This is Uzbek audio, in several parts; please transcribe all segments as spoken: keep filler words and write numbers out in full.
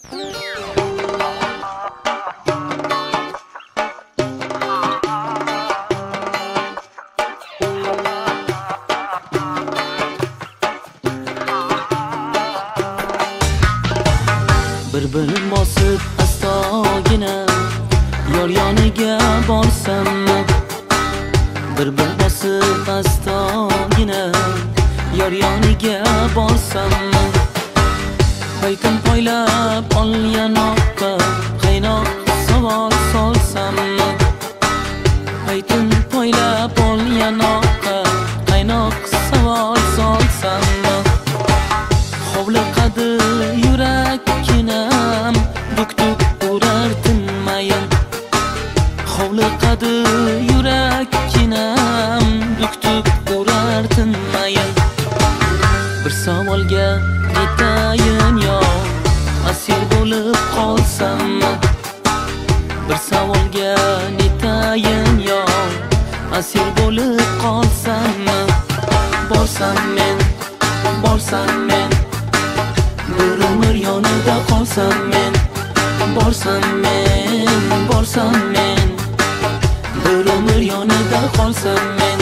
Bir-bir bosib astogina yor yoniga borsam, bir-bir bosib astogina yor yoniga borsam, paytim poylab ol yanoqqa qaynoq savol solsam, paytim poylab ol yanoqqa qaynoq savol solsam, hovliqadi yurakkinam duk-duk urar tinmayin, hovliqadi yurakkinam duk-duk urar tinmayin. Bir savolga netayin yo asir bo'lib qolsam, bir savolga netayin yo asir bo'lib qolsam, borsam men, borsam men, bir umr yonida qolsam men, borsam men, borsam men, bir umr yonida qolsam men.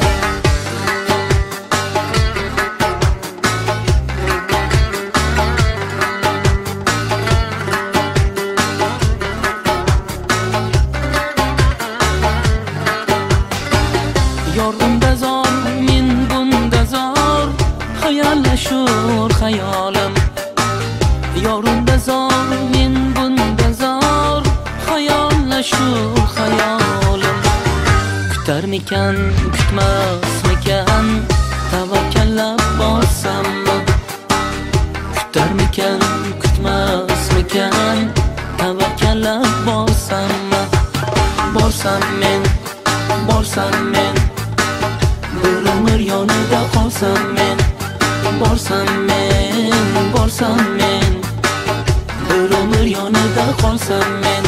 Yor unda zor, men bunda zor, xayollashur xayolim. Yor unda zor, men bunda zor, xayollashur xayolim. Kutarmikan, kutmasmikan, tavakkallab borsam, kutarmikan, kutmasmikan, tavakkallab borsam, borsam men, borsam men, bir umr yonida qolsam men, borsam men, borsam men, bir umr yonida qolsam men.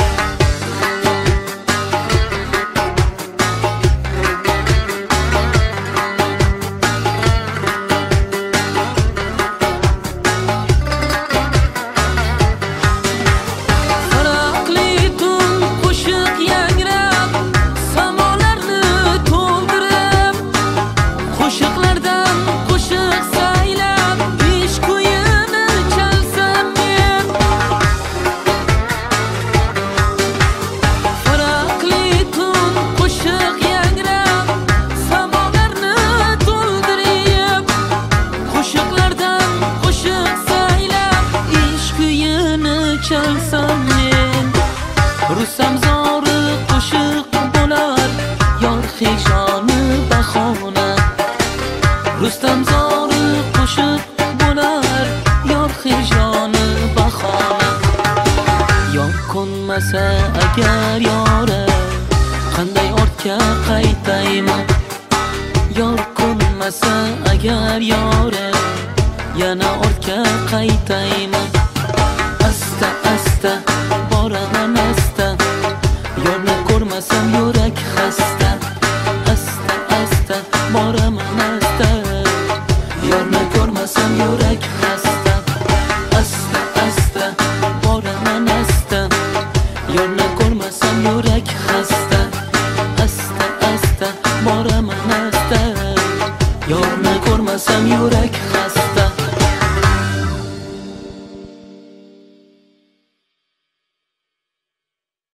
Chalsam men, russam zori qo'shiq bo'lar, yor hijoni bahona. Rustam zori qo'shiq bo'lar, yor hijoni bahona. Yor ko'nmasa agar yora, qanday ortga qaytayman? Yor ko'nmasa agar yora, yana ortga qaytayman. Asta asta boraman asta, yorni ko'rmasam yurak xasta. Asta asta boraman asta, yorni ko'rmasam yurak xasta.